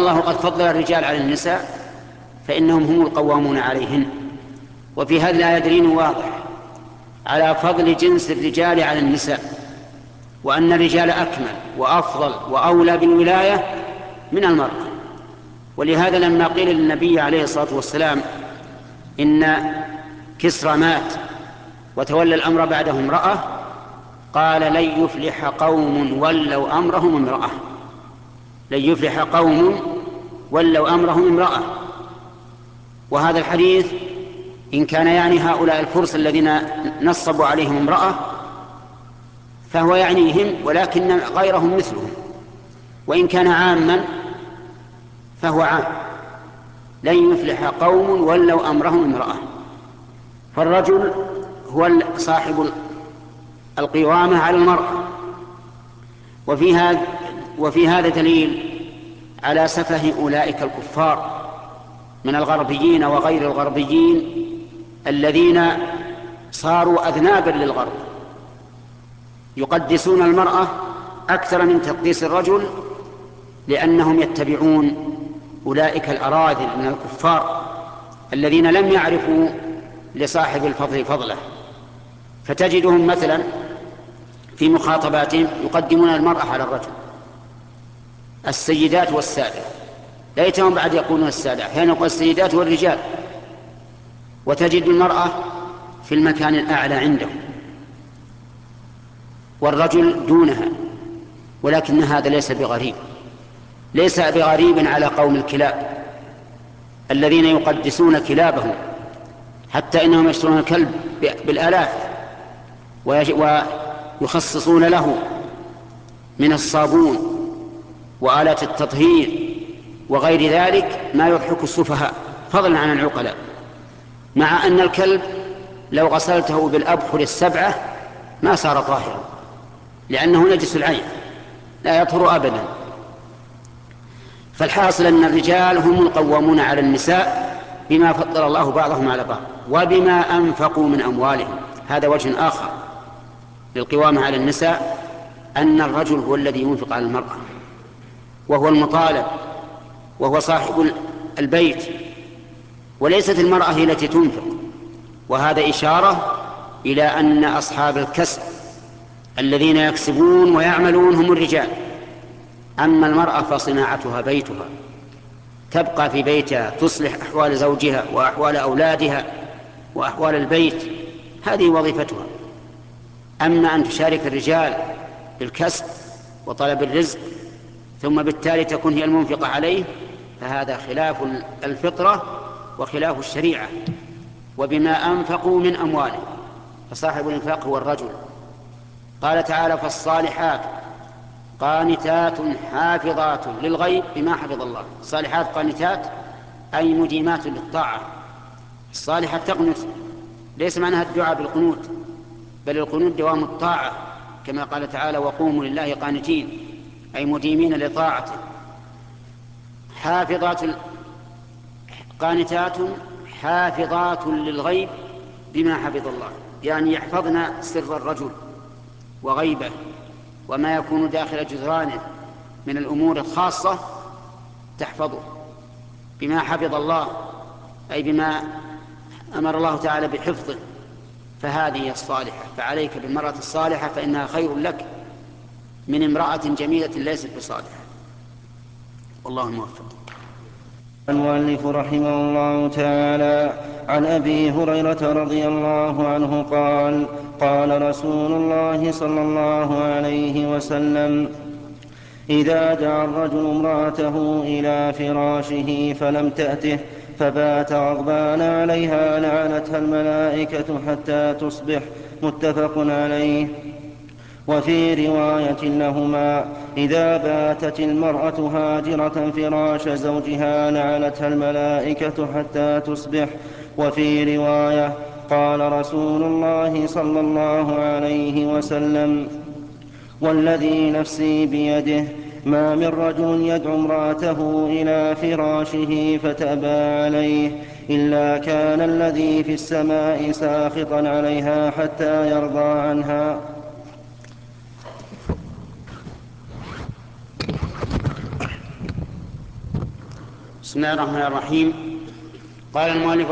الله قد فضل الرجال على النساء فإنهم هم القوامون عليهن. وفي هذه الآية دليل واضح على فضل جنس الرجال على النساء، وأن الرجال أكمل وأفضل وأولى بالولاية من المرأة. ولهذا لما قيل للنبي عليه الصلاة والسلام إن كسرى مات وتولى الأمر بعده امرأة، قال لن يفلح قوم ولوا أمرهم امرأة، لن يفلح قوم ولوا أمرهم امرأة. وهذا الحديث إن كان يعني هؤلاء الفرس الذين نصبوا عليهم امرأة فهو يعنيهم، ولكن غيرهم مثلهم. وإن كان عاما فهو عام، لن يفلح قوم ولوا أمرهم امرأة. فالرجل هو صاحب القوامة على المرأة. وفي هذا دليل على سفه أولئك الكفار من الغربيين وغير الغربيين الذين صاروا أذنابا للغرب، يقدسون المرأة أكثر من تقديس الرجل، لأنهم يتبعون أولئك الأراذل من الكفار الذين لم يعرفوا لصاحب الفضل فضله. فتجدهم مثلا في مخاطباتهم يقدمون المرأة على الرجل، السيدات والسادة، ليتهم بعد يقولون السادة، أحيانا يقول السيدات والرجال. وتجد المرأة في المكان الأعلى عندهم والرجل دونها. ولكن هذا ليس بغريب، ليس بغريب على قوم الكلاب الذين يقدسون كلابهم، حتى إنهم يشترون الكلب بالآلاف ويخصصون له من الصابون وآلات التطهير وغير ذلك ما يضحك السفهاء فضلا عن العقلاء، مع أن الكلب لو غسلته بالأبخر السبعة ما صار طاهرا، لأنه نجس العين لا يطهر أبدا. فالحاصل أن الرجال هم القوامون على النساء بما فضل الله بعضهم على بعض وبما أنفقوا من أموالهم. هذا وجه آخر للقوامة على النساء، أن الرجل هو الذي ينفق على المرأة، وهو المطالب، وهو صاحب البيت، وليست المرأة هي التي تنفق. وهذا إشارة إلى أن أصحاب الكسب الذين يكسبون ويعملون هم الرجال، أما المرأة فصناعتها بيتها، تبقى في بيتها تصلح أحوال زوجها وأحوال أولادها وأحوال البيت، هذه وظيفتها. أما أن تشارك الرجال بالكسب وطلب الرزق ثم بالتالي تكون هي المنفقة عليه، فهذا خلاف الفطرة وخلاف الشريعة. وبما أنفقوا من أموالهم، فصاحب الإنفاق هو الرجل. قال تعالى فالصالحات قانتات حافظات للغيب بما حفظ الله. صالحات قانتات أي مديمات للطاعة. الصالحة تقنت ليس معناها الدعاء بالقنوت، بل القنوت دوام الطاعة، كما قال تعالى وقوموا لله قانتين، أي مديمين لطاعته. قانتات حافظات للغيب بما حفظ الله، يعني يحفظن سر الرجل وغيبه وما يكون داخل جدرانه من الأمور الخاصة تحفظه بما حفظ الله، أي بما أمر الله تعالى بحفظه. فهذه الصالحة، فعليك بالمرأة الصالحة فإنها خير لك من امرأة جميلة ليست بصالحة. والله موفق. المؤلف رحمه الله تعالى عن أبي هريرة رضي الله عنه قال قال رسول الله صلى الله عليه وسلم إذا دعا الرجل امرأته إلى فراشه فلم تأته فبات غضبان عليها لعنتها الملائكة حتى تصبح. متفق عليه. وفي رواية لهما إذا باتت المرأة هاجرة فراش زوجها لعنتها الملائكة حتى تصبح. وفي رواية قال رسول الله صلى الله عليه وسلم والذي نفسي بيده ما من رجل يدعو امرأته إلى فراشه فتأبى عليه إلا كان الذي في السماء ساخطا عليها حتى يرضى عنها. بسم الله الرحمن الرحيم. قال المؤلف